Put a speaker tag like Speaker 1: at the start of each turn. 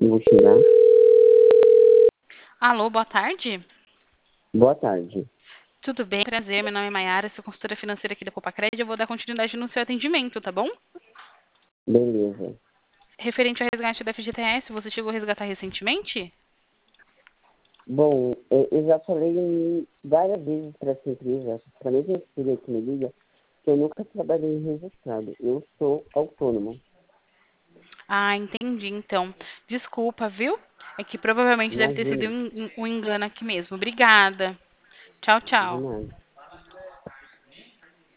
Speaker 1: vou xingar.
Speaker 2: Alô, boa tarde.
Speaker 1: Boa tarde.
Speaker 2: Tudo bem? Prazer, meu nome é Mayara, sou consultora financeira aqui da Copacred. Eu vou dar continuidade no seu atendimento, tá bom?
Speaker 1: Beleza.
Speaker 2: Referente ao resgate da FGTS, você chegou a resgatar recentemente?
Speaker 1: Bom, eu já falei várias vezes para essa empresa, para a mesma empresa que me liga, que eu nunca trabalhei registrado. Eu sou autônomo.
Speaker 2: Ah, entendi, então. Desculpa, viu? É que provavelmente deve ter sido
Speaker 1: Imagina,
Speaker 2: um engano aqui mesmo. Obrigada. Tchau,
Speaker 1: de
Speaker 2: tchau.
Speaker 1: nada.